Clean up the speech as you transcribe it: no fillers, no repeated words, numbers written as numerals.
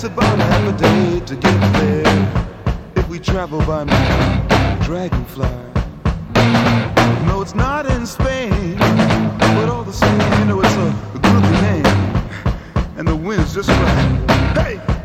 about half a day to get there. If we travel by my dragonfly. No, it's not in Spain, but all the same, you know, it's a good name, and the wind's just right. Hey!